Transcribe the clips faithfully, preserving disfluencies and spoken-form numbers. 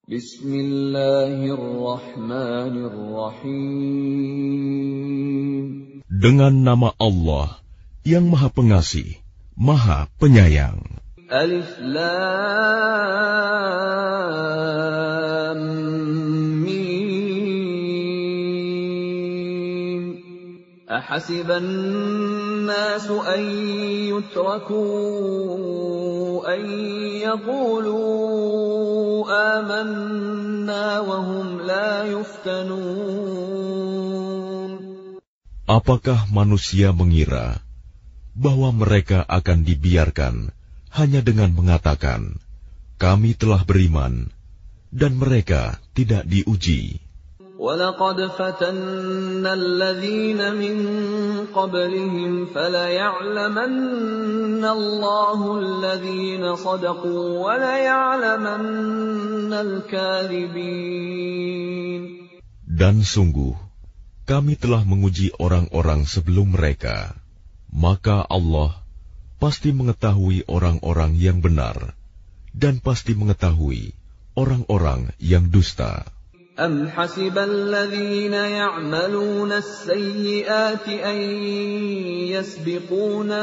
Bismillahirrahmanirrahim. Dengan nama Allah yang Maha Pengasih, Maha Penyayang. Alif Lam Mim. Ahasiban nasu an yutraku an yaqulu amanna wa hum la yuftanun. Apakah manusia mengira bahwa mereka akan dibiarkan hanya dengan mengatakan, kami telah beriman, dan mereka tidak diuji? وَلَقَدْ فَتَنَّا الَّذِينَ مِن قَبْلِهِمْ فَلَيَعْلَمَنَّ اللَّهُ الَّذِينَ صَدَقُوا وَلَيَعْلَمَنَّ الْكَاذِبِينَ. Dan sungguh, kami telah menguji orang-orang sebelum mereka, maka Allah pasti mengetahui orang-orang yang benar, dan pasti mengetahui orang-orang yang dusta. أَمْ حَسِبَ الَّذِينَ يَعْمَلُونَ السَّيِّئَاتِ أَن يَسْبِقُونَا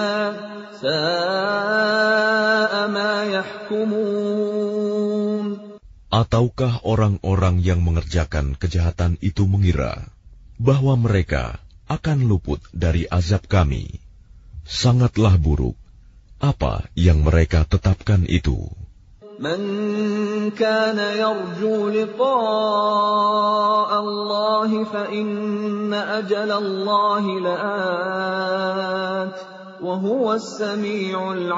سَاءَ مَا يَحْكُمُونَ. Ataukah orang-orang yang mengerjakan kejahatan itu mengira bahwa mereka akan luput dari azab kami? Sangatlah buruk apa yang mereka tetapkan itu. Man kana yarju liqa'a Allah fa inna ajala Allah la'at wa huwa as-sami'ul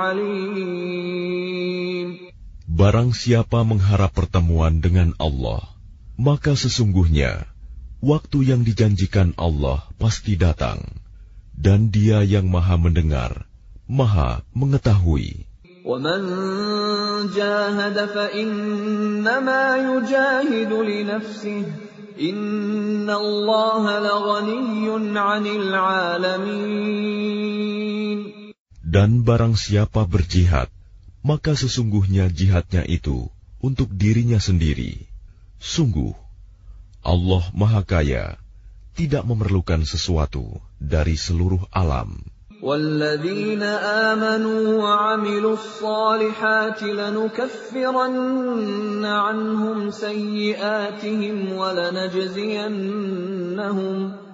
'alim. Barang siapa mengharap pertemuan dengan Allah, maka sesungguhnya waktu yang dijanjikan Allah pasti datang, dan Dia yang Maha mendengar, Maha mengetahui. وَمَنْ جَاهَدَ فَإِنَّمَا يُجَاهِدُ لِنَفْسِهِ إِنَّ اللَّهَ لَغَنِيٌّ عَنِ الْعَالَمِينَ. Dan barang siapa berjihad, maka sesungguhnya jihadnya itu untuk dirinya sendiri. Sungguh, Allah Maha Kaya, tidak memerlukan sesuatu dari seluruh alam. وَالَّذِينَ آمَنُوا وَعَمِلُوا الصَّالِحَاتِ لَنُكَفِّرَنَّ عَنْهُمْ سَيِّئَاتِهِمْ وَلَنَجْزِيَنَّهُمْ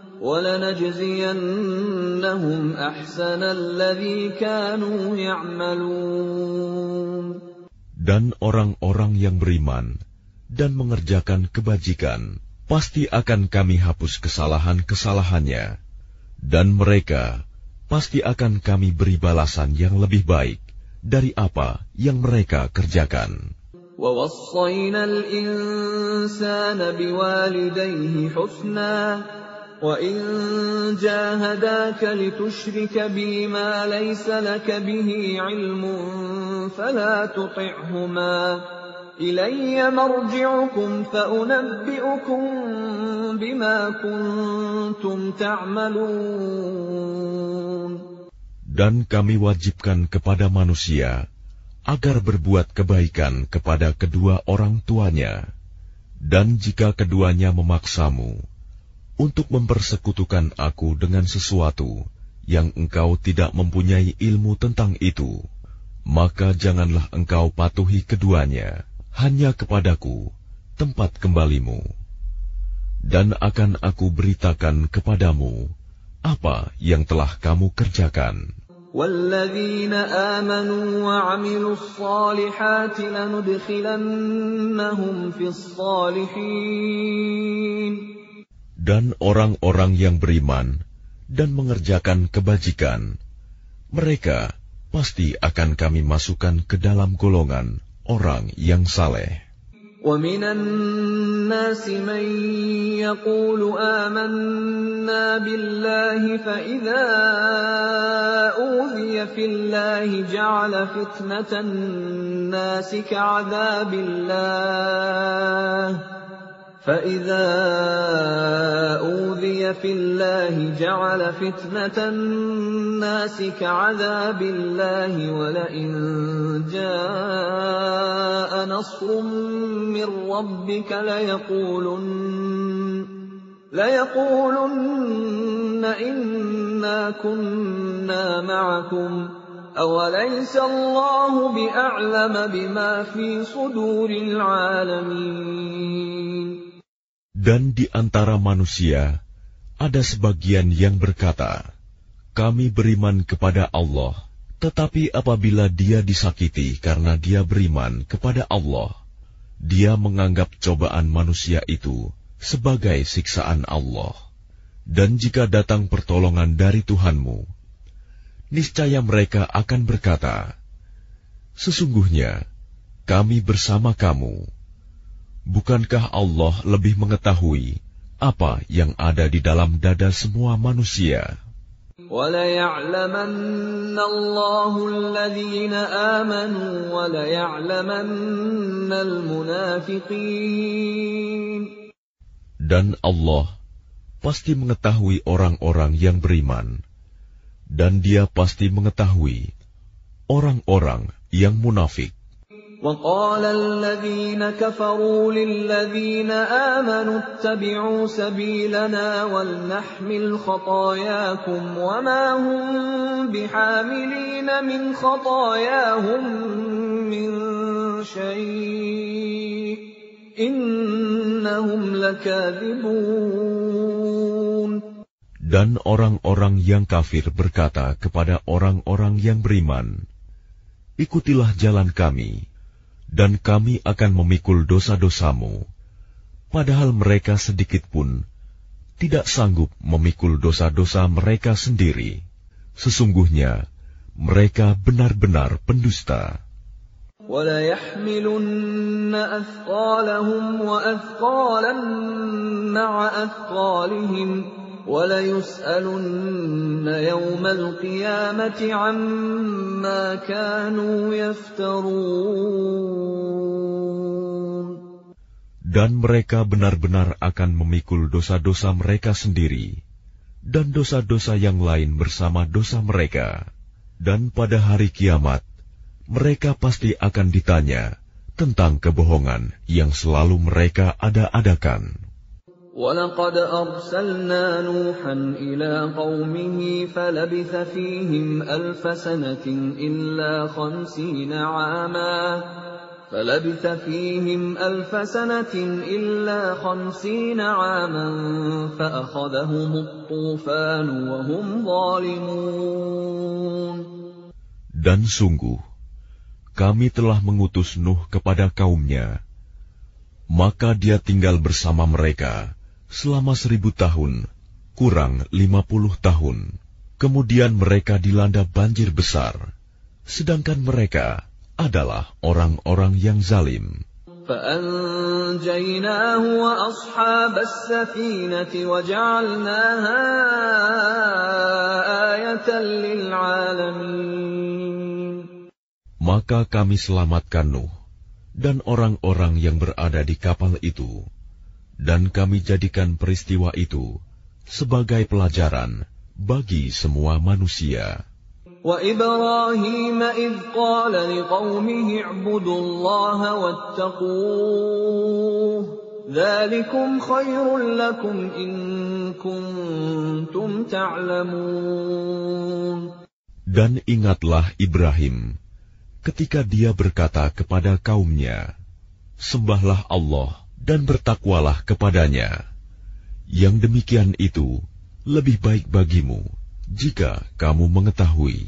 وَلَنَجْزِيَنَّهُمْ أَحْسَنَ الَّذِي كَانُوا يَعْمَلُونَ. Dan orang-orang yang beriman dan mengerjakan kebajikan, pasti akan kami hapus kesalahan-kesalahannya, dan mereka pasti akan kami beri balasan yang lebih baik dari apa yang mereka kerjakan. وَوَصَّيْنَا الْإِنسَانَ بِوَالِدَيْهِ حُسْنًا وَإِنْ جَاهَدَاكَ لِتُشْرِكَ بِي مَا لَيْسَ لَكَ بِهِ عِلْمٌ فَلَا تُطِعْهُمَا إِلَيَّ مَرْجِعُكُمْ فَأُنَبِّئُكُمْ بِمَا كُنْتُمْ تَعْمَلُونَ. Dan kami wajibkan kepada manusia agar berbuat kebaikan kepada kedua orang tuanya, dan jika keduanya memaksamu untuk mempersekutukan aku dengan sesuatu yang engkau tidak mempunyai ilmu tentang itu, maka janganlah engkau patuhi keduanya, hanya kepadaku tempat kembalimu, dan akan aku beritakan kepadamu apa yang telah kamu kerjakan. وَالَّذِينَ آمَنُوا وَعَمِلُوا الصَّالِحَاتِ لَنُدْخِلَنَّهُمْ فِي الصَّالِحِينَ. Dan orang-orang yang beriman dan mengerjakan kebajikan, mereka pasti akan kami masukkan ke dalam golongan orang yang saleh. وَمِنَ النَّاسِ مَن يَقُولُ آمَنَّا بِاللَّهِ فَإِذَا أُوذِيَ فِي اللَّهِ جَعَلَ فِتْنَةَ النَّاسِ كَعَذَابِ اللَّهِ فَإِذَا أُوذِيَ في الله جعل فتنة الناس كعذاب الله ولئن جاء نصر من ربك ليقولن ليقولن إنا كنا معكم أوليس الله بأعلم بما في صدور العالمين. Dan di antara manusia ada sebagian yang berkata, kami beriman kepada Allah, tetapi apabila dia disakiti karena dia beriman kepada Allah, dia menganggap cobaan manusia itu sebagai siksaan Allah. Dan jika datang pertolongan dari Tuhanmu, niscaya mereka akan berkata, sesungguhnya kami bersama kamu. Bukankah Allah lebih mengetahui apa yang ada di dalam dada semua manusia? وَلَيَعْلَمَنَّ اللَّهُ الَّذِينَ آمَنُوا وَلَيَعْلَمَنَّ الْمُنَافِقِينَ. Dan Allah pasti mengetahui orang-orang yang beriman, dan Dia pasti mengetahui orang-orang yang munafik. وَقَالَ الَّذِينَ كَفَرُوا لِلَّذِينَ آمَنُوا اتَّبِعُوا سَبِيلَنَا وَلْنَحْمِلْ خَطَايَاكُمْ وَمَا هُمْ بِحَامِلِينَ مِنْ خَطَايَاهُمْ مِنْ شَيْءٍ إِنَّهُمْ لَكَاذِبُونَ. Dan orang-orang yang kafir berkata kepada orang-orang yang beriman, ikutilah jalan kami, dan kami akan memikul dosa-dosamu, padahal mereka sedikit pun tidak sanggup memikul dosa-dosa mereka sendiri. Sesungguhnya mereka benar-benar pendusta. وَلَيَحْمِلُنَّ أَثْقَالَهُمْ وَأَثْقَالًا مَعَ أَثْقَالِهِمْ وَلَيُسْأَلُنَّ يَوْمَ الْقِيَامَةِ عَمَّا كَانُوا يَفْتَرُونَ. Dan mereka benar-benar akan memikul dosa-dosa mereka sendiri, dan dosa-dosa yang lain bersama dosa mereka. Dan pada hari kiamat, mereka pasti akan ditanya tentang kebohongan yang selalu mereka ada-adakan. وَلَقَدْ أَرْسَلْنَا نُوحًا إِلَىٰ قَوْمِهِ فَلَبِثَ فِيهِمْ أَلْفَ سَنَةٍ إِلَّا خَمْسِينَ عَامًا فَلَبِثَ فِيهِمْ أَلْفَ سَنَةٍ إِلَّا خَمْسِينَ عَامًا فَأَخَذَهُمُ الطُّوفَانُ وَهُمْ ظَالِمُونَ. Dan sungguh, kami telah mengutus Nuh kepada kaumnya, maka dia tinggal bersama mereka selama seribu tahun, kurang lima puluh tahun. Kemudian mereka dilanda banjir besar, sedangkan mereka adalah orang-orang yang zalim. فَأَنْجَيْنَاهُ وَأَصْحَابَ السَّفِينَةِ وَجَعَلْنَاهَا آيَةً لِلْعَالَمِينَ. Maka kami selamatkan Nuh dan orang-orang yang berada di kapal itu, dan kami jadikan peristiwa itu sebagai pelajaran bagi semua manusia. وَإِبْرَاهِيمَ إِذْ قَالَ لِقَوْمِهِ اعْبُدُوا اللَّهَ وَاتَّقُوهُ ذَلِكُمْ خَيْرٌ لَكُمْ إِن كُنتُمْ تَعْلَمُونَ. Dan ingatlah Ibrahim ketika dia berkata kepada kaumnya, sembahlah Allah dan bertakwalah kepadanya. Yang demikian itu lebih baik bagimu jika kamu mengetahui.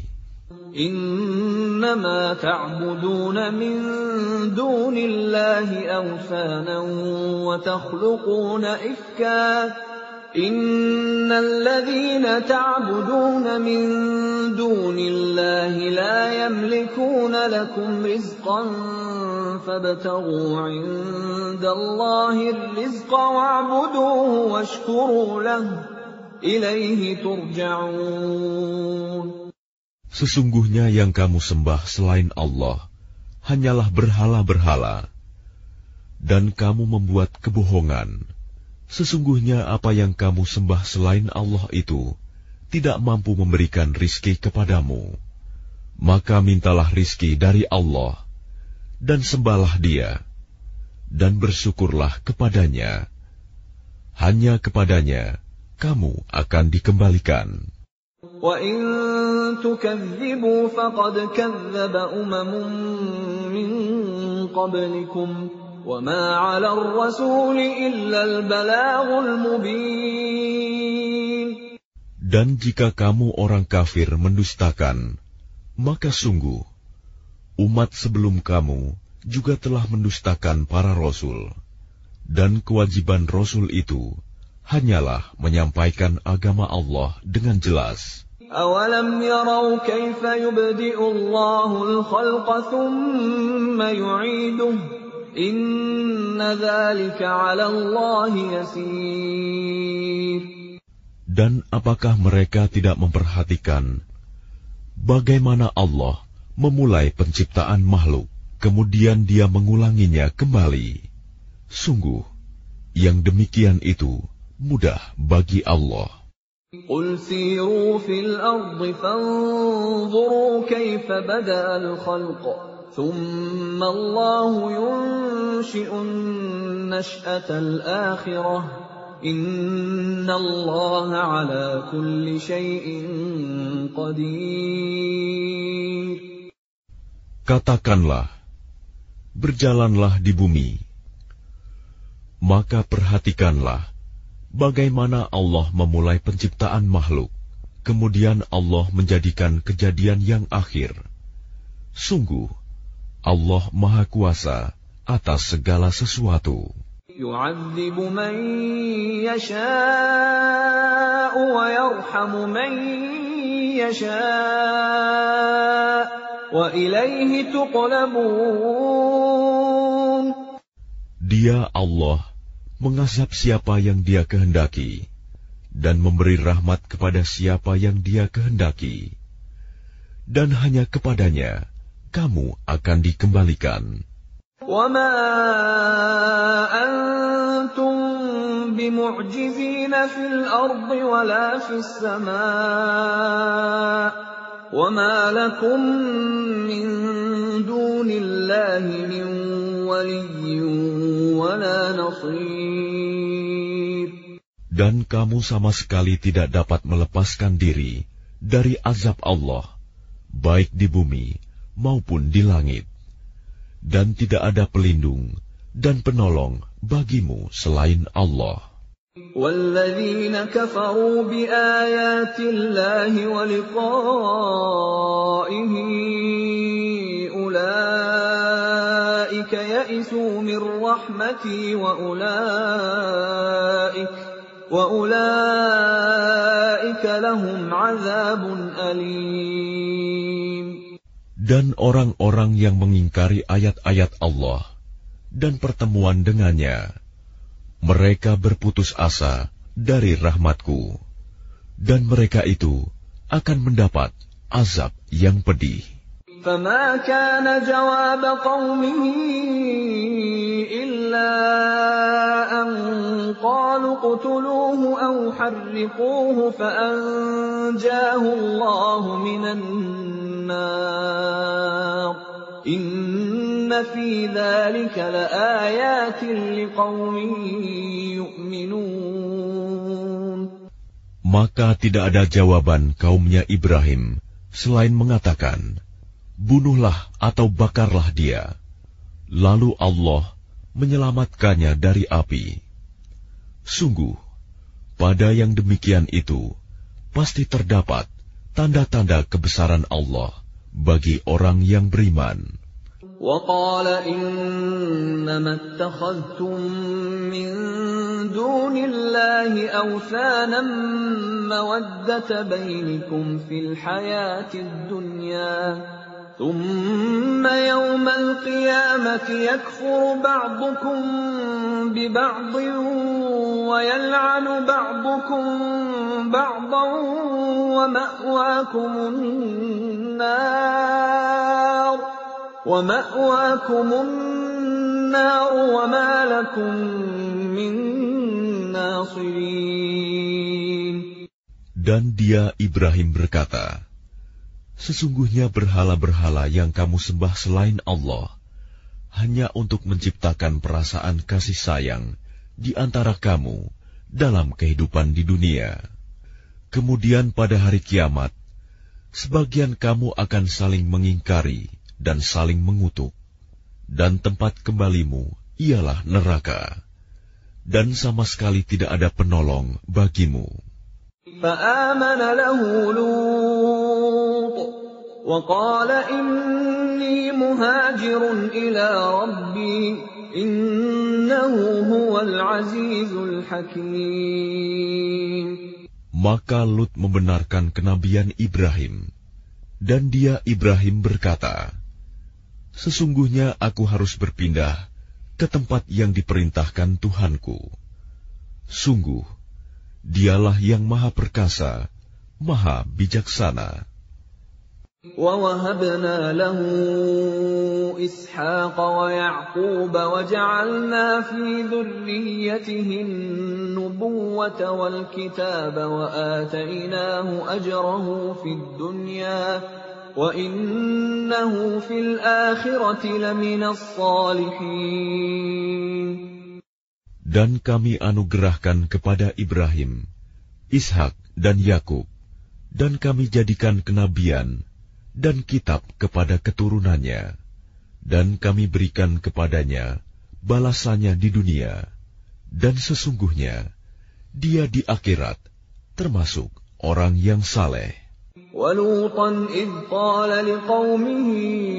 إنما تعبدون من دون الله أوثانا وتخلقون إفكا إن الذين تعبدون من دون الله لا يملكون لكم رزقا فابتغوا عند الله الرزق واعبدوه واشكروا له إليه ترجعون. Sesungguhnya yang kamu sembah selain Allah hanyalah berhala-berhala, dan kamu membuat kebohongan, Sesungguhnya apa yang kamu sembah selain Allah itu tidak mampu memberikan rizki kepadamu. Maka mintalah rizki dari Allah, dan sembahlah Dia, dan bersyukurlah kepadanya. Hanya kepadanya kamu akan dikembalikan. وَإِن تُكَذِّبُوا فَقَدْ كَذَّبَ أُمَمٌ مِّن قَبْلِكُمْ وَمَا عَلَى الرَّسُولِ إِلَّا الْبَلَاغُ الْمُبِينُ. Dan jika kamu orang kafir mendustakan, maka sungguh umat sebelum kamu juga telah mendustakan para rasul, dan kewajiban rasul itu hanyalah menyampaikan agama Allah dengan jelas. أَوَلَمْ يَرَوْا كَيْفَ يُبْدِئُ اللَّهُ الْخَلْقَ ثُمَّ يُعِيدُهُ إِنَّ ذَلِكَ عَلَى اللَّهِ يَسِيرٌ. Dan apakah mereka tidak memperhatikan bagaimana Allah memulai penciptaan makhluk, kemudian Dia mengulanginya kembali? Sungguh, yang demikian itu mudah bagi Allah. قُلْ سِيرُوا فِي الْأَرْضِ فَانظُرُوا كَيْفَ بَدَأَ الْخَلْقَ ثُمَّ اللَّهُ يُنشِئُ النَّشْأَةَ الْآخِرَةَ إِنَّ اللَّهَ عَلَى كُلِّ شَيْءٍ قَدِيرٌ. Katakanlah, berjalanlah di bumi, maka perhatikanlah bagaimana Allah memulai penciptaan makhluk, kemudian Allah menjadikan kejadian yang akhir. Sungguh, Allah Maha Kuasa atas segala sesuatu. يُعَذِّبُ مَن يَشَاءُ وَيَرْحَمُ مَن يَشَاءُ وَإِلَيْهِ تُقْلَبُونَ. Dia Allah mengazab siapa yang Dia kehendaki, dan memberi rahmat kepada siapa yang Dia kehendaki, dan hanya kepadanya kamu akan dikembalikan. وَمَا أَنْتُمْ بِمُعْجِزِينَ فِي الْأَرْضِ وَلَا فِي السَّمَاءِ وَمَا لَكُمْ مِنْ دُونِ اللَّهِ مِنْ وَلِيٍّ وَلَا نَصِيرٍ. Dan kamu sama sekali tidak dapat melepaskan diri dari azab Allah, baik di bumi maupun di langit. Dan tidak ada pelindung dan penolong bagimu selain Allah. وَالَّذِينَ كَفَرُوا بِآيَاتِ اللَّهِ وَلِقَائِهِ أُولَئِكَ يَئِسُوا مِنْ رَحْمَتِي وَأُولَئِكَ وَأُولَئِكَ لَهُمْ عَذَابٌ أَلِيمٌ. Dan orang-orang yang mengingkari ayat-ayat Allah dan pertemuan dengannya, mereka berputus asa dari rahmatku, dan mereka itu akan mendapat azab yang pedih. فَمَا كَانَ جَوَابَ قَوْمِهِ إِلَّا أَنْ قَالُوا اقْتُلُوهُ أَوْ حَرِّقُوهُ فَأَنْجَاهُ اللَّهُ مِنَ النَّارِ إِنَّ فِي ذَلِكَ لَآيَاتٍ لِقَوْمٍ يُؤْمِنُونَ. Maka tidak ada jawaban kaumnya Ibrahim selain mengatakan, bunuhlah atau bakarlah dia. Lalu Allah menyelamatkannya dari api. Sungguh, pada yang demikian itu pasti terdapat tanda-tanda kebesaran Allah bagi orang yang beriman. وَقَالَ إِنَّمَا اتَّخَذْتُم مِّن دُونِ اللَّهِ أَوْثَانًا مَّوَدَّةَ بَيْنِكُمْ فِي الْحَيَاةِ الدُّنْيَا ثُمَّ يَوْمَ الْقِيَامَةِ يَكْفُرُ بَعْضُكُم بِبَعْضٍ وَيَلْعَنُ بَعْضُكُم بَعْضًا وَمَأْوَاكُمُ النَّارُ وَمَأْوَاكُمُ النَّارُ وَمَا لَكُم مِّن النَّاصِرِينَ. Dan dia Ibrahim berkata, sesungguhnya berhala-berhala yang kamu sembah selain Allah hanya untuk menciptakan perasaan kasih sayang di antara kamu dalam kehidupan di dunia. Kemudian pada hari kiamat, sebagian kamu akan saling mengingkari dan saling mengutuk, dan tempat kembalimu ialah neraka, dan sama sekali tidak ada penolong bagimu. فآمن له لوط وقال إني مهاجر إلى ربي إنه هو العزيز الحكيم. Maka Lut membenarkan kenabian Ibrahim, dan dia Ibrahim berkata, sesungguhnya aku harus berpindah ke tempat yang diperintahkan Tuhanku. Sungguh, dialah yang maha perkasa, maha bijaksana. وَوَهَبْنَا لَهُ إِسْحَاقَ وَيَعْقُوبَ وَجَعَلْنَا فِي ذُرِّيَّتِهِ النُّبُوَّةَ وَالْكِتَابَ وَآتَيْنَاهُ أَجْرَهُ فِي الدُّنْيَا وَإِنَّهُ فِي الْآخِرَةِ لَمِنَ الصَّالِحِينَ. Dan kami anugerahkan kepada Ibrahim, Ishak dan Yakub, dan kami jadikan kenabian dan kitab kepada keturunannya, dan kami berikan kepadanya balasannya di dunia, dan sesungguhnya dia di akhirat termasuk orang yang saleh. وَلُوطًا إِذْ قَالَ لِقَوْمِهِ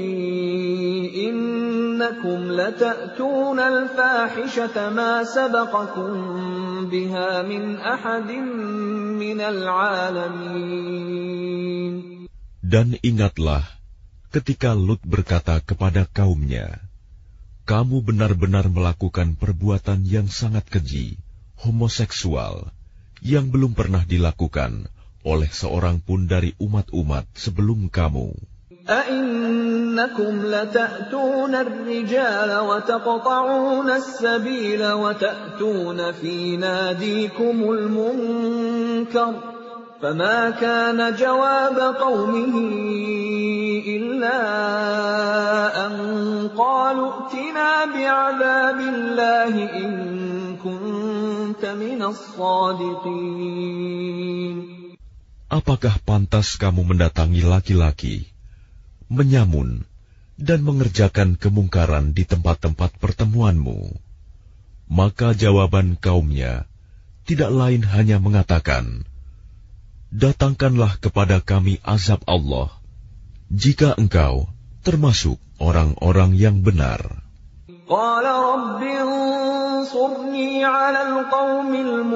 إِنَّكُمْ لَتَأْتُونَ الْفَاحِشَةَ مَا سَبَقَكُمْ بِهَا مِنْ أَحَدٍ مِنَ الْعَالَمِينَ. Dan ingatlah ketika Lut berkata kepada kaumnya, kamu benar-benar melakukan perbuatan yang sangat keji, homoseksual, yang belum pernah dilakukan oleh seorang pun dari umat-umat sebelum kamu. أَإِنَّكُمْ لَتَأْتُونَ الرِّجَالَ وَتَقْطَعُونَ السَّبِيلَ وَتَأْتُونَ فِي نَادِيكُمُ الْمُنكَرَ فَمَا كَانَ جَوَابَ قَوْمِهِ إِلَّا أَن قَالُوا ائْتِنَا بِعَذَابِ اللَّهِ إِن كُنتَ مِنَ الصَّادِقِينَ. Apakah pantas kamu mendatangi laki-laki, menyamun, dan mengerjakan kemungkaran di tempat-tempat pertemuanmu? Maka jawaban kaumnya tidak lain hanya mengatakan, datangkanlah kepada kami azab Allah, jika engkau termasuk orang-orang yang benar. قَالَ رَبِّ انصُرْنِي عَلَى الْقَوْمِ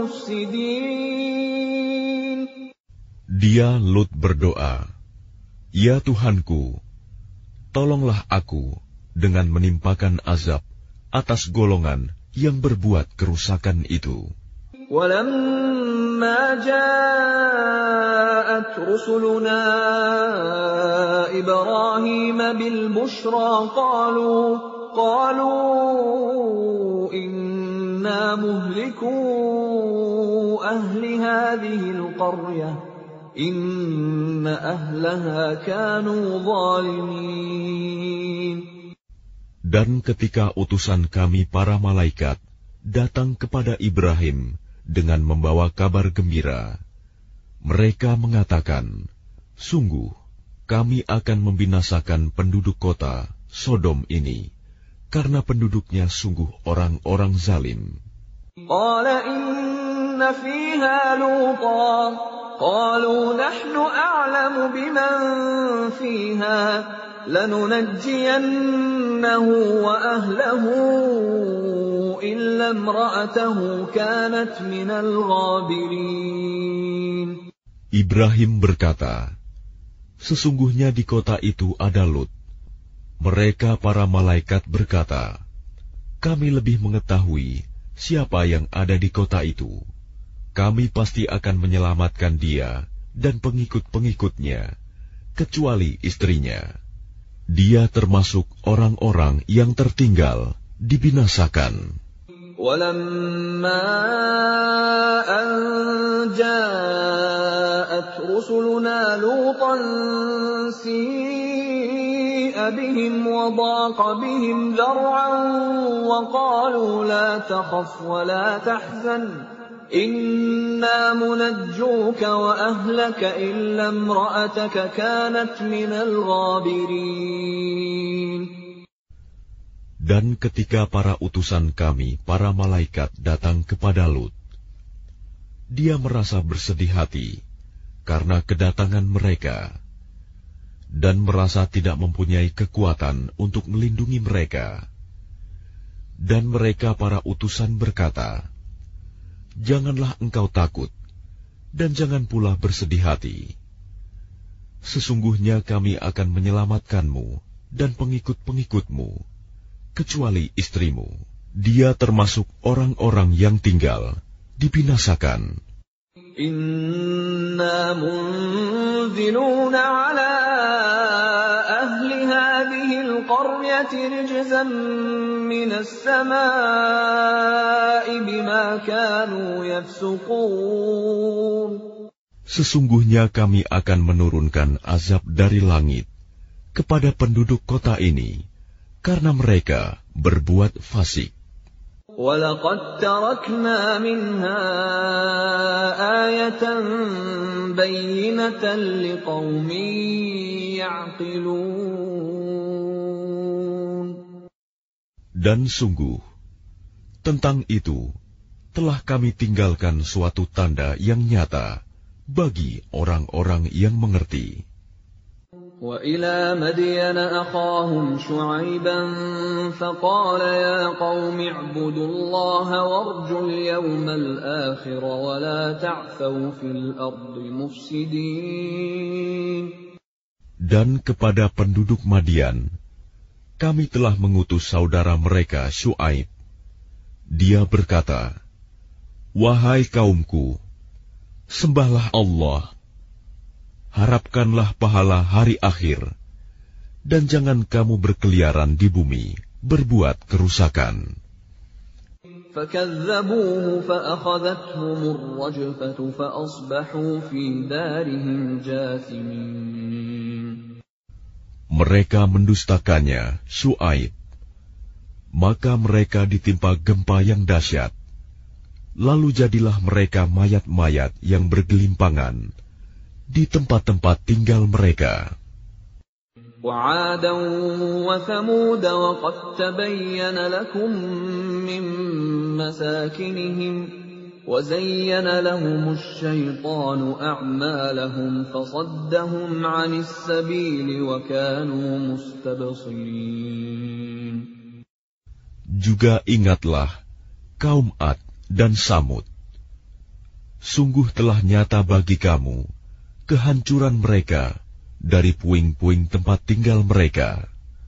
الْمُفْسِدِينَ. Dia Lut berdoa, ya Tuhanku, tolonglah aku dengan menimpakan azab atas golongan yang berbuat kerusakan itu. وَلَمَّا جَاءَتْ رُسُلُنَا إِبْرَاهِيمَ بِالْبُشْرَى قَالُوا قَالُوا إِنَّا مُهْلِكُو أَهْلِ هَذِهِ الْقَرْيَةِ إِنَّ أَهْلَهَا كَانُوا ظَالِمِينَ. Dan ketika utusan kami para malaikat datang kepada Ibrahim dengan membawa kabar gembira, mereka mengatakan, sungguh kami akan membinasakan penduduk kota Sodom ini, karena penduduknya sungguh orang-orang zalim. قَالَ إِنَّ فِيهَا لُوطًا قَالُوا نَحْنُ أَعْلَمُ بِمَنْ فِيهَا لَنُنَجِّيَنَّهُ وَأَهْلَهُ إِلَّا امْرَأَتَهُ كَانَتْ مِنَ الْغَابِرِينَ. Ibrahim berkata, sesungguhnya di kota itu ada Lut. Mereka para malaikat berkata, kami lebih mengetahui siapa yang ada di kota itu. Kami pasti akan menyelamatkan dia dan pengikut-pengikutnya, kecuali istrinya. Dia termasuk orang-orang yang tertinggal, dibinasakan. وَلَمَّا أَن جَاءَتْ رُسُلُنَا لُوطًا سِيءَ بِهِمْ وَضَاقَ بِهِمْ ذَرْعًا وَقَالُوا لَا تَخَفْ وَلَا تَحْزَنْ إِنَّا مُنَجُّوكَ وَأَهْلَكَ إِلَّا امْرَأَتَكَ كَانَتْ مِنَ الْغَابِرِينَ. Dan ketika para utusan kami, para malaikat datang kepada Lut, dia merasa bersedih hati karena kedatangan mereka, dan merasa tidak mempunyai kekuatan untuk melindungi mereka. Dan mereka para utusan berkata, "Janganlah engkau takut, dan jangan pula bersedih hati. Sesungguhnya kami akan menyelamatkanmu dan pengikut-pengikutmu, kecuali istrimu. Dia termasuk orang-orang yang tinggal, dibinasakan. Inna munziluna ala ahli hadhihi al-qaryati rijzan minas samaa'i bima kanu yafsuqun. Sesungguhnya kami akan menurunkan azab dari langit kepada penduduk kota ini, karena mereka berbuat fasik. وَلَقَدْ تَرَكْنَا مِنْهَا آيَةً بَيِّنَةً لِقَوْمٍ يَعْقِلُونَ. Dan sungguh, tentang itu telah kami tinggalkan suatu tanda yang nyata bagi orang-orang yang mengerti. وَإِلَى مَدْيَنَ أَخَاهُمْ شُعَيْبًا فَقَالَ يَا قَوْمِ اعْبُدُوا اللَّهَ وَارْجُوا الْيَوْمَ الْآخِرَ وَلَا تَعْثَوْا فِي الْأَرْضِ مُفْسِدِينَ. Dan kepada penduduk Madian, kami telah mengutus saudara mereka Syuaib. Dia berkata, "Wahai kaumku, sembahlah Allah, harapkanlah pahala hari akhir, dan jangan kamu berkeliaran di bumi, berbuat kerusakan." فَكَذَّبُوهُ فَأَخَذَتْهُمُ الرَّجْفَةُ فَأَصْبَحُوا فِي دَارِهِمْ جَاثِمِينَ. Mereka mendustakannya, Syuaib, maka mereka ditimpa gempa yang dahsyat. Lalu jadilah mereka mayat-mayat yang bergelimpangan di tempat-tempat tinggal mereka. وَعَادًا وَثَمُودَ وَقَدْ تَبَيَّنَ لَكُم مِّن مَّسَاكِنِهِمْ وَزَيَّنَ لَهُمُ الشَّيْطَانُ أَعْمَالَهُمْ فَصَدَّهُمْ عَنِ السَّبِيلِ وَكَانُوا مُسْتَبْصِرِينَ. Juga ingatlah kaum Ad dan Samud. Sungguh telah nyata bagi kamu kehancuran mereka dari puing-puing tempat tinggal mereka.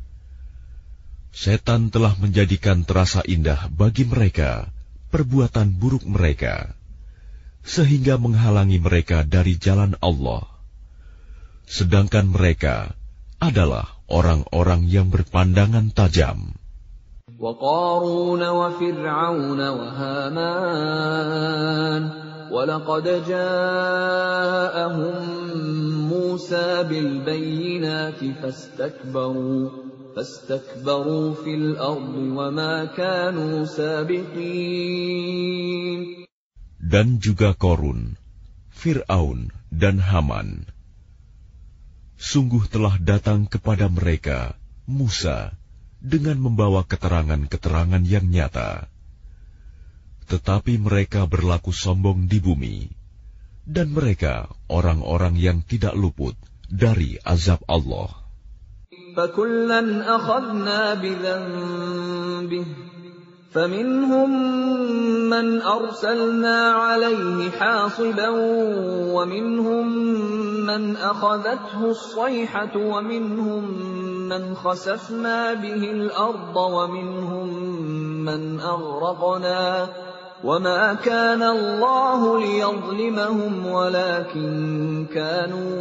Setan telah menjadikan terasa indah bagi mereka perbuatan buruk mereka, sehingga menghalangi mereka dari jalan Allah. Sedangkan mereka adalah orang-orang yang berpandangan tajam. وَقَارُونَ وَفِرْعَوْنَ وَهَامَانَ وَلَقَدْ جَاءَهُم مُّوسَىٰ بِالْبَيِّنَاتِ فَاسْتَكْبَرُوا فَاسْتَكْبَرُوا فِي الْأَرْضِ وَمَا كَانُوا سَابِقِينَ. Dan juga Korun, Fir'aun dan Haman. Sungguh telah datang kepada mereka Musa dengan membawa keterangan-keterangan yang nyata. Tetapi mereka berlaku sombong di bumi, dan mereka orang-orang yang tidak luput dari azab Allah. فَكُلًّا أَخَذْنَا بِذَنبِهِ فَمِنْهُم مَّنْ أَرْسَلْنَا عَلَيْهِ حَاصِبًا وَمِنْهُم مَّنْ أَخَذَتْهُ الصَّيْحَةُ وَمِنْهُم مَّنْ خَسَفْنَا بِهِ الْأَرْضَ وَمِنْهُم مَّنْ أَغْرَقْنَا وَمَا كَانَ اللَّهُ لِيَظْلِمَهُمْ وَلَكِن كَانُوا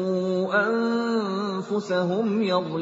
أَنفُسَهُمْ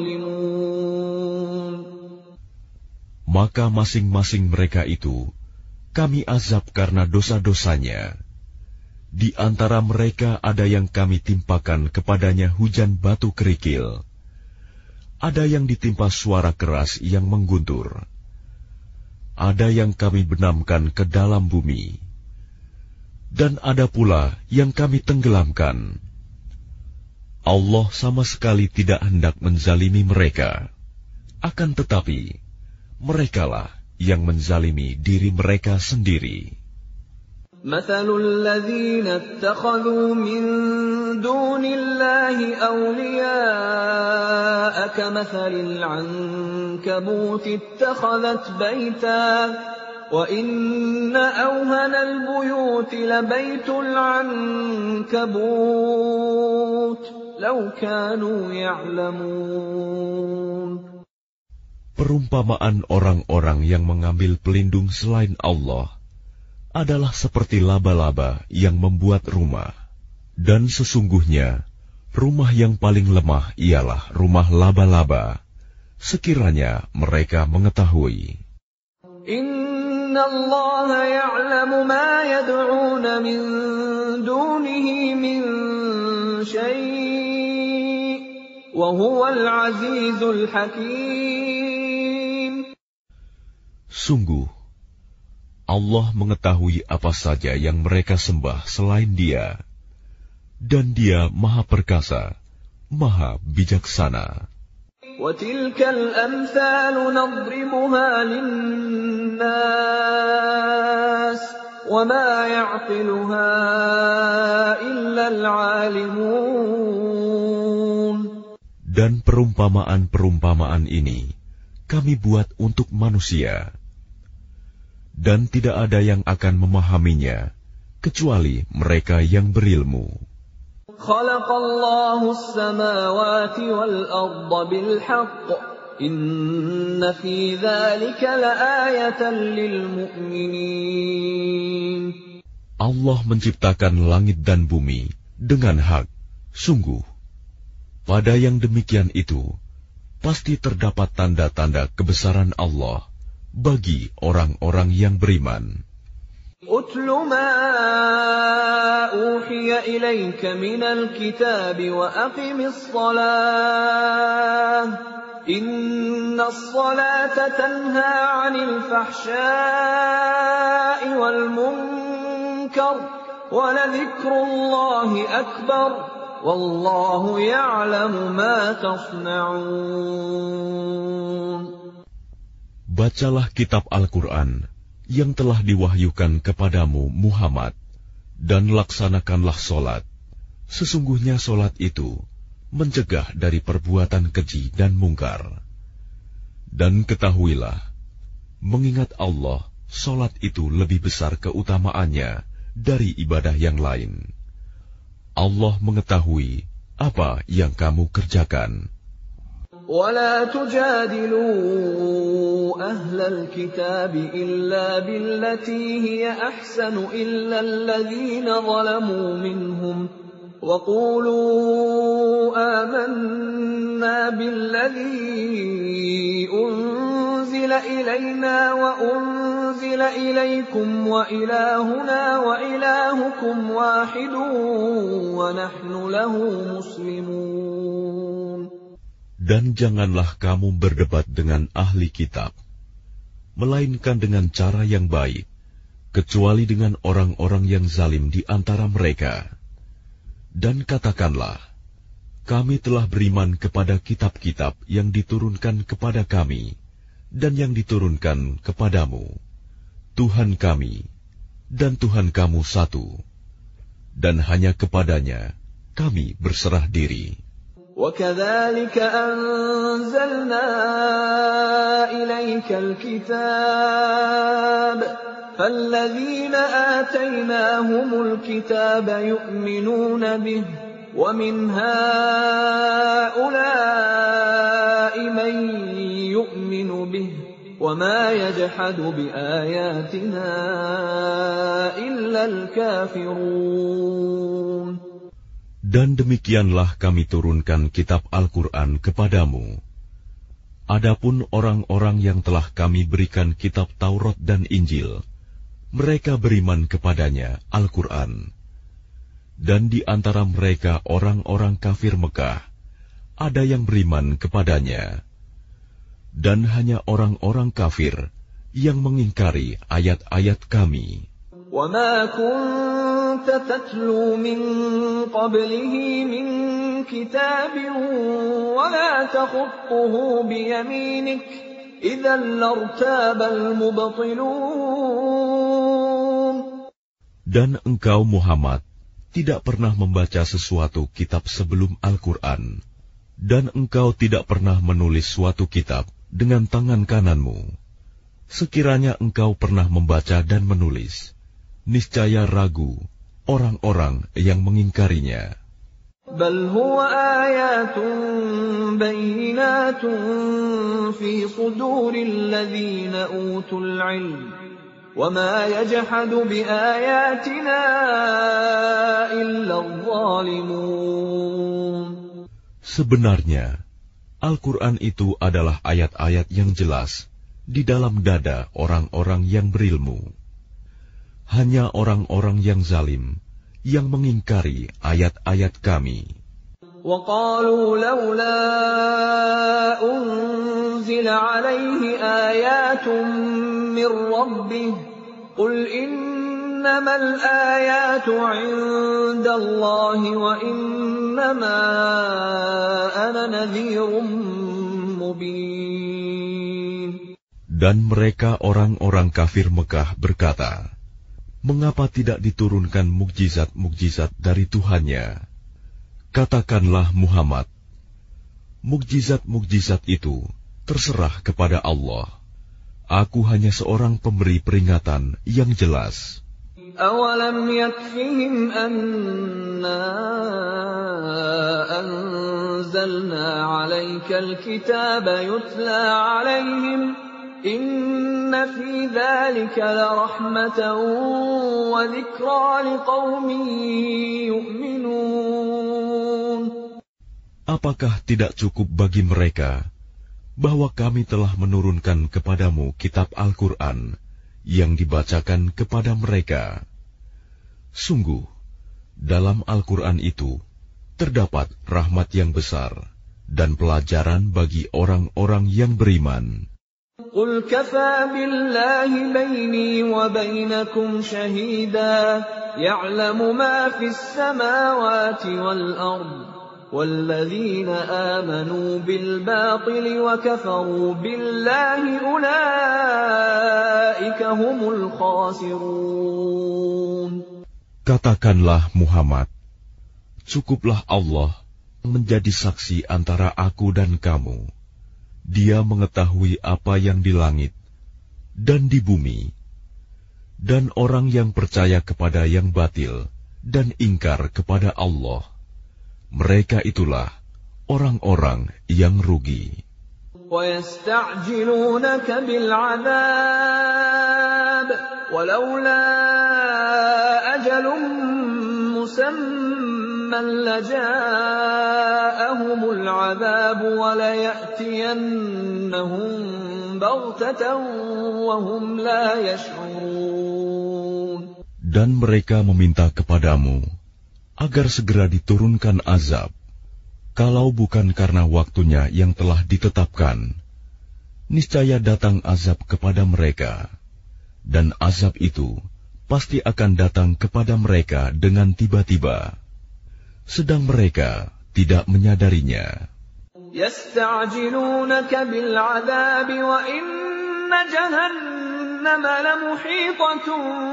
يَظْلِمُونَ. Maka masing-masing mereka itu kami azab karena dosa-dosanya. Di antara mereka ada yang kami timpakan kepadanya hujan batu kerikil. Ada yang ditimpa suara keras yang mengguntur. Ada yang kami benamkan ke dalam bumi. Dan ada pula yang kami tenggelamkan. Allah sama sekali tidak hendak menzalimi mereka. Akan tetapi, merekalah yang menzalimi diri mereka sendiri. مثل الذين اتخذوا من دون الله أولياء كمثل العنكبوت اتخذت بيتا وإن أوهن البيوت لبيت العنكبوت لو كانوا يعلمون. Perumpamaan orang-orang yang mengambil pelindung selain Allah adalah seperti laba-laba yang membuat rumah. Dan sesungguhnya, rumah yang paling lemah ialah rumah laba-laba, sekiranya mereka mengetahui. Inna Allah ya'lamu ma yad'una min dunihi min syai' wa huwal azizul hakim. Sungguh, Allah mengetahui apa saja yang mereka sembah selain Dia, dan Dia Maha Perkasa, Maha Bijaksana. وَتِلْكَ الْأَمْثَالُ نَضْرِبُهَا لِلنَّاسِ وَمَا يَعْقِلُهَا إِلَّا الْعَالِمُونَ. Dan perumpamaan-perumpamaan ini kami buat untuk manusia, dan tidak ada yang akan memahaminya kecuali mereka yang berilmu. Khalaqallahu as-samawati wal-ardha bil-haqq. Inna fi dzalika laayatan lil-mu'minin. Allah menciptakan langit dan bumi dengan hak. Sungguh, pada yang demikian itu pasti terdapat tanda-tanda kebesaran Allah bagi orang-orang yang beriman. Utlu ma uhiya ilayka minal kitab wa aqimis salah. Innas salata tanha 'anil fahsya'i wal munkar wa ladhikrullahi akbar. Wallahu ya'lamu ma tasna'un. Bacalah kitab Al-Quran yang telah diwahyukan kepadamu Muhammad, dan laksanakanlah solat. Sesungguhnya solat itu mencegah dari perbuatan keji dan mungkar. Dan ketahuilah, mengingat Allah, solat itu lebih besar keutamaannya dari ibadah yang lain. Allah mengetahui apa yang kamu kerjakan. وَلَا تُجَادِلُوا أَهْلَ الْكِتَابِ إِلَّا بِالَّتِي هِيَ أَحْسَنُ إِلَّا الَّذِينَ ظَلَمُوا مِنْهُمْ وَقُولُوا آمَنَّا بِالَّذِي أُنْزِلَ إِلَيْنَا وَأُنْزِلَ إِلَيْكُمْ وَإِلَٰهُنَا وَإِلَٰهُكُمْ وَاحِدٌ وَنَحْنُ لَهُ مُسْلِمُونَ. Dan janganlah kamu berdebat dengan ahli kitab, melainkan dengan cara yang baik, kecuali dengan orang-orang yang zalim di antara mereka. Dan katakanlah, kami telah beriman kepada kitab-kitab yang diturunkan kepada kami, dan yang diturunkan kepadamu. Tuhan kami, dan Tuhan kamu satu, dan hanya kepadanya kami berserah diri. وَكَذَلِكَ أَنزَلْنَا إِلَيْكَ الْكِتَابَ فَالَّذِينَ آتَيْنَاهُمُ الْكِتَابَ يُؤْمِنُونَ بِهِ وَمِنْ هَؤُلَاءِ مَن يُؤْمِنُ بِهِ وَمَا يَجْحَدُ بِآيَاتِنَا إِلَّا الْكَافِرُونَ. Dan demikianlah kami turunkan kitab Al-Quran kepadamu. Adapun orang-orang yang telah kami berikan kitab Taurat dan Injil, mereka beriman kepadanya, Al-Quran. Dan di antara mereka orang-orang kafir Mekah, ada yang beriman kepadanya. Dan hanya orang-orang kafir yang mengingkari ayat-ayat kami. وَمَا كُنْتَ تَتْلُو مِنْ قَبْلِهِ مِنْ كِتَابٍ وَلَا تَخُطُّهُ بِيَمِينِكَ إِذًا لَارْتَابَ الْمُبْطِلُونَ. Dan engkau Muhammad tidak pernah membaca sesuatu kitab sebelum Al-Quran, dan engkau tidak pernah menulis suatu kitab dengan tangan kananmu. Sekiranya engkau pernah membaca dan menulis, niscaya ragu orang-orang yang mengingkarinya. بَلْ هُوَ آيَاتٌ بَيِّنَاتٌ فِي صُدُورِ الَّذِينَ أُوتُوا الْعِلْمَ وَمَا يَجْحَدُ بِآيَاتِنَا إِلَّا الظَّالِمُونَ. Sebenarnya, Al-Quran itu adalah ayat-ayat yang jelas di dalam dada orang-orang yang berilmu. Hanya orang-orang yang zalim yang mengingkari ayat-ayat kami. وَقَالُوا لَوْلَا أُنْزِلَ عَلَيْهِ آيَاتٌ مِّن رَّبِّهِ قُلْ إِنَّمَا الْآيَاتُ عِندَ اللَّهِ وَإِنَّمَا أَنَا نَذِيرٌ مُّبِينٌ. Dan mereka orang-orang kafir Mekah berkata, mengapa tidak diturunkan mukjizat-mukjizat dari Tuhannya? Katakanlah Muhammad, mukjizat-mukjizat itu terserah kepada Allah. Aku hanya seorang pemberi peringatan yang jelas. أَوَلَمْ يَكْفِهِمْ أَنَّا أَنزَلْنَا عَلَيْكَ الْكِتَابَ يُتْلَى عَلَيْهِمْ إِنَّ فِي ذَلِكَ لَرَحْمَةً وَذِكْرَى لِقَوْمٍ يُؤْمِنُونَ. Apakah tidak cukup bagi mereka bahwa kami telah menurunkan kepadamu kitab Al-Quran yang dibacakan kepada mereka? Sungguh, dalam Al-Quran itu terdapat rahmat yang besar dan pelajaran bagi orang-orang yang beriman. قُلْ كَفَى بِاللَّهِ بَيْنِي وَبَيْنَكُمْ شَهِيدًا يَعْلَمُ مَا فِي السَّمَاوَاتِ وَالْأَرْضِ وَالَّذِينَ آمَنُوا بِالْبَاطِلِ وَكَفَرُوا بِاللَّهِ أُولَئِكَ هُمُ الْخَاسِرُونَ. Katakanlah Muhammad, cukuplah Allah menjadi saksi antara aku dan kamu. Dia mengetahui apa yang di langit dan di bumi. Dan orang yang percaya kepada yang batil dan ingkar kepada Allah, mereka itulah orang-orang yang rugi. وَيَسْتَعْجِلُونَكَ بِالْعَذَابِ وَلَوْلَا أَجَلٌ مُّسَمًّى لَّجَاءَهُمُ الْعَذَابُ وَلَيَأْتِيَنَّهُم بَغْتَةً وَهُمْ لَا يَشْعُرُونَ. Dan mereka meminta kepadamu agar segera diturunkan azab, kalau bukan karena waktunya yang telah ditetapkan, niscaya datang azab kepada mereka, dan azab itu pasti akan datang kepada mereka dengan tiba-tiba, sedang mereka tidak menyadarinya. يَسْتَعْجِلُونَكَ بِالْعَذَابِ وَإِنَّ جَهَنَّمَ لَمُحِيطَةٌ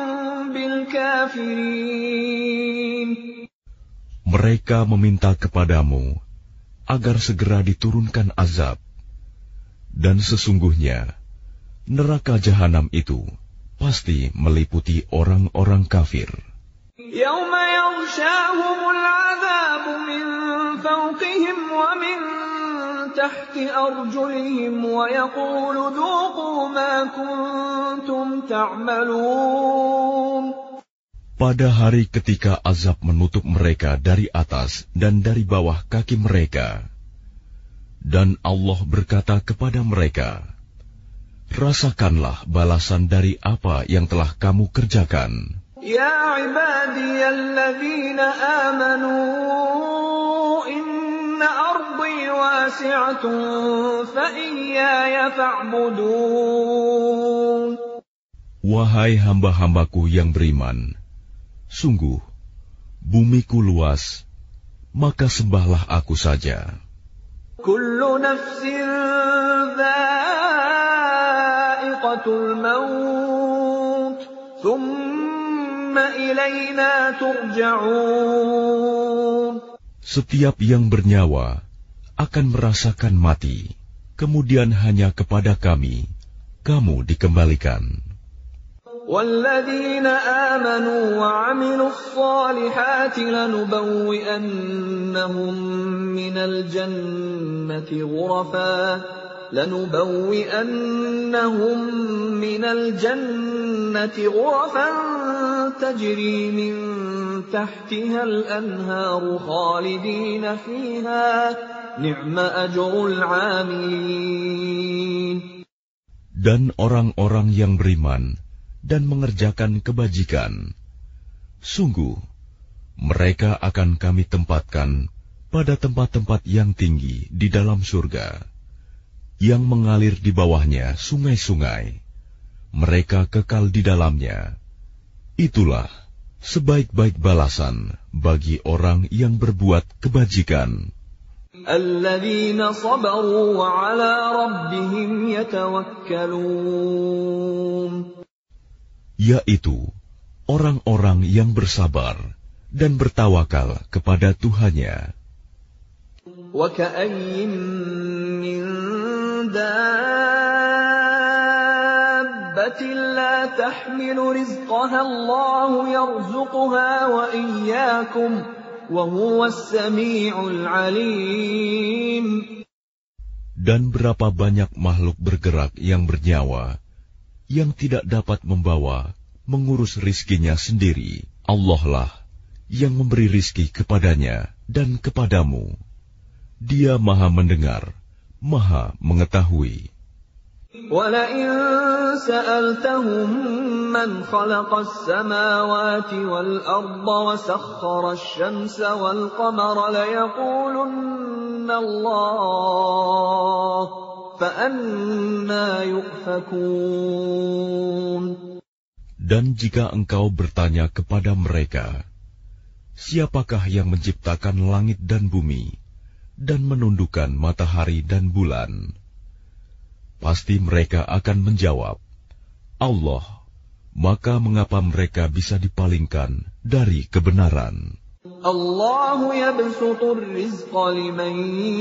بِالْكَافِرِينَ. Mereka meminta kepadamu agar segera diturunkan azab, dan sesungguhnya neraka jahanam itu pasti meliputi orang-orang kafir. يَوْمَ يَغْشَاهُمُ الْعَذَابُ مِنْ فَوْقِهِمْ وَمِنْ تَحْتِ أَرْجُلِهِمْ وَيَقُولُ ذُوقُوا مَا كُنْتُمْ تَعْمَلُونَ. Pada hari ketika azab menutup mereka dari atas dan dari bawah kaki mereka, dan Allah berkata kepada mereka, rasakanlah balasan dari apa yang telah kamu kerjakan. Ya ibadiyalladzina amanu inna ardi wasi'atun fa iyaya fa'budun. Wahai hamba-hambaku yang beriman, sungguh bumiku luas, maka sembahlah aku saja. Kullu nafsin dha'iqatul maut, thumma ilayna turja'un. Setiap yang bernyawa akan merasakan mati, kemudian hanya kepada kami kamu dikembalikan. وَالَّذِينَ آمَنُوا وَعَمِلُوا الصَّالِحَاتِ لَنُبَوِّئَنَّهُم مِّنَ الْجَنَّةِ غُرَفًا لَنُبَوِّئَنَّهُم مِّنَ الْجَنَّةِ غُرَفًا تَجْرِي مِن تَحْتِهَا الْأَنْهَارُ خَالِدِينَ فِيهَا نِعْمَ أَجْرُ الْعَامِلِينَ. Dan orang-orang yang beriman dan mengerjakan kebajikan, sungguh mereka akan kami tempatkan pada tempat-tempat yang tinggi di dalam surga, yang mengalir di bawahnya sungai-sungai. Mereka kekal di dalamnya. Itulah sebaik-baik balasan bagi orang yang berbuat kebajikan. Alladzina sabaru wa ala rabbihim yatawakkalun. Yaitu orang-orang yang bersabar dan bertawakal kepada Tuhannya. Wa ka'ayyin min dabbatin la tahmilu rizqaha Allahu yarzuquha wa iyyakum wa huwas sami'ul 'alim. Dan berapa banyak makhluk bergerak yang bernyawa yang tidak dapat membawa, mengurus rizkinya sendiri. Allah lah yang memberi rizki kepadanya dan kepadamu. Dia maha mendengar, maha mengetahui. وَلَئِن سَأَلْتَهُم مَّنْ خَلَقَ السَّمَاوَاتِ وَالْأَرْضَ وَسَخَّرَ الشَّمْسَ وَالْقَمَرَ لَيَقُولُنَّ اللَّهُ فَأَنَّىٰ يُؤْفَكُونَ. Dan jika engkau bertanya kepada mereka, siapakah yang menciptakan langit dan bumi dan menundukkan matahari dan bulan? Pasti mereka akan menjawab, Allah. Maka mengapa mereka bisa dipalingkan dari kebenaran? Allahu yabsutur rizqa liman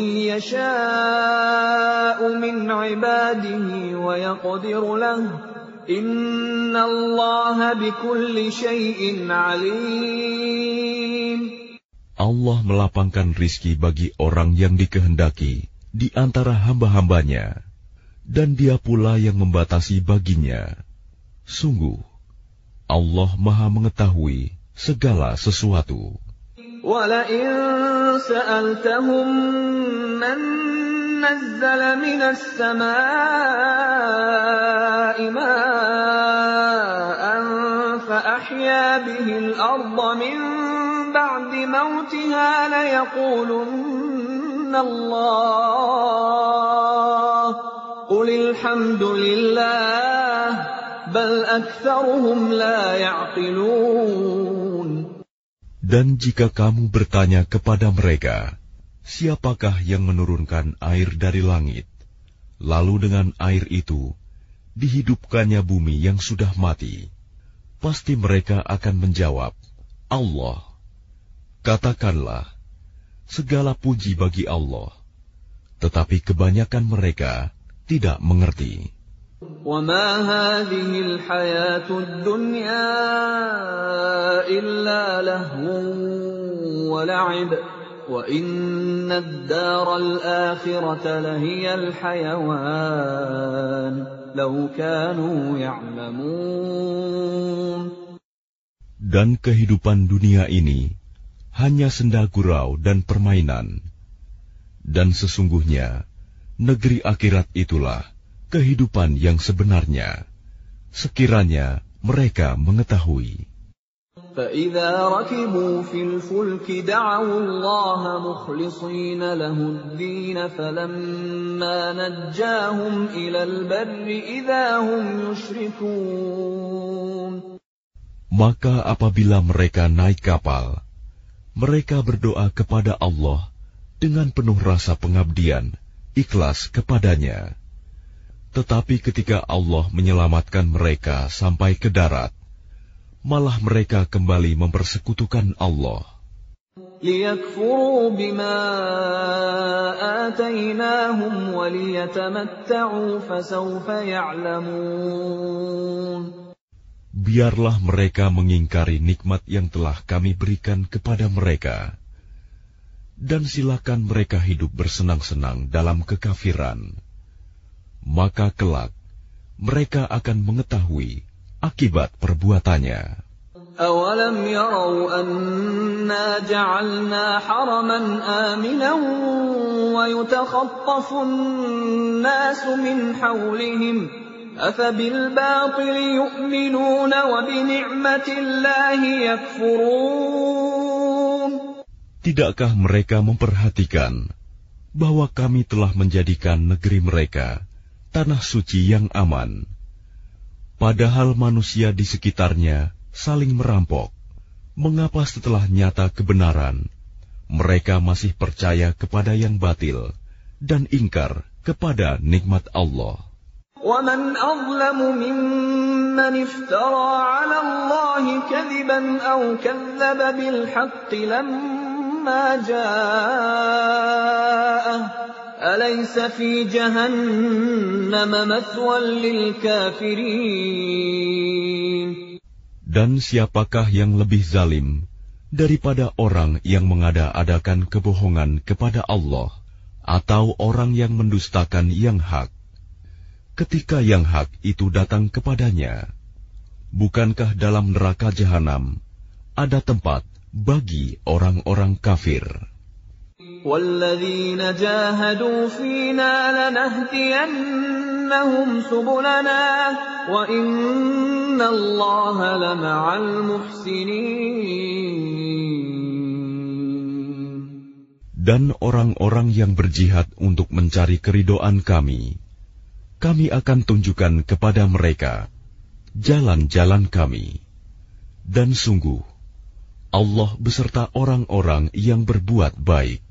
yasha'u min ibadihi wa yaqdiru lahu. Inna Allaha bikulli syai'in alim. Allah melapangkan rizki bagi orang yang dikehendaki di antara hamba-hambanya, dan Dia pula yang membatasi baginya. Sungguh, Allah Maha mengetahui segala sesuatu. وَلَئِن سَأَلْتَهُم مَّن نَّزَّلَ مِنَ السَّمَاءِ مَاءً فَأَحْيَا بِهِ الْأَرْضَ مِن بَعْدِ مَوْتِهَا لَيَقُولُنَّ اللَّهُ قُلِ الْحَمْدُ لِلَّهِ بَلْ أَكْثَرُهُمْ لَا يَعْقِلُونَ. Dan jika kamu bertanya kepada mereka, siapakah yang menurunkan air dari langit, lalu dengan air itu dihidupkannya bumi yang sudah mati? Pasti mereka akan menjawab, Allah. Katakanlah, segala puji bagi Allah, tetapi kebanyakan mereka tidak mengerti. وَمَا هَٰذِهِ الْحَيَاةُ الدُّنْيَا إِلَّا لَهْوٌ وَلَعِبٌ وَإِنَّ الدَّارَ الْآخِرَةَ لَهِيَ الْحَيَوَانُ لَوْ كَانُوا يَعْلَمُونَ. Dan kehidupan dunia ini hanya senda gurau dan permainan, dan sesungguhnya negeri akhirat itulah kehidupan yang sebenarnya, sekiranya mereka mengetahui. فَإِذَا رَكِبُوا فِي الْفُلْكِ دَعَوُا اللَّهَ مُخْلِصِينَ لَهُ الدِّينَ فَلَمَّا نَجَّاهُمْ إِلَى الْبَرِّ إِذَا هُمْ يُشْرِكُونَ. Maka apabila mereka naik kapal, mereka berdoa kepada Allah dengan penuh rasa pengabdian, ikhlas kepadanya. Tetapi ketika Allah menyelamatkan mereka sampai ke darat, malah mereka kembali mempersekutukan Allah. لِيَكْفُرُوا بِمَا آتَيْنَاهُمْ وَلِيَتَمَتَّعُوا فَسَوْفَ يَعْلَمُونَ. Biarlah mereka mengingkari nikmat yang telah kami berikan kepada mereka, dan silakan mereka hidup bersenang-senang dalam kekafiran. Maka kelak mereka akan mengetahui akibat perbuatannya. أَوَلَمْ يَرَوْا أَنَّا جَعَلْنَا حَرَمًا آمِنًا وَيُتَخَطَّفُ النَّاسُ مِنْ حَوْلِهِمْ أَفَبِالْبَاطِلِ يُؤْمِنُونَ وَبِنِعْمَةِ اللَّهِ يَكْفُرُونَ. Tidakkah mereka memperhatikan bahwa kami telah menjadikan negeri mereka tanah suci yang aman, padahal manusia di sekitarnya saling merampok? Mengapa setelah nyata kebenaran, mereka masih percaya kepada yang batil dan ingkar kepada nikmat Allah? وَمَنْ أَظْلَمُ مِمَّنِ افْتَرَى عَلَى اللَّهِ كَذِبًا أَوْ كَذَّبَ بِالْحَقِّ لَمَّا جَاءَهُ أَلَيْسَ فِي جَهَنَّمَ مَثْوًى لِلْكَافِرِينَ. Dan siapakah yang lebih zalim daripada orang yang mengada-adakan kebohongan kepada Allah, atau orang yang mendustakan yang hak ketika yang hak itu datang kepadanya? Bukankah dalam neraka jahanam ada tempat bagi orang-orang kafir? وَالَّذِينَ جَاهَدُوا فِينَا لَنَهْدِيَنَّهُمْ سُبُلَنَا وَإِنَّ اللَّهَ لَمَعَ الْمُحْسِنِينَ. Dan orang-orang yang berjihad untuk mencari keridhaan kami, kami akan tunjukkan kepada mereka jalan-jalan kami. Dan sungguh, Allah beserta orang-orang yang berbuat baik.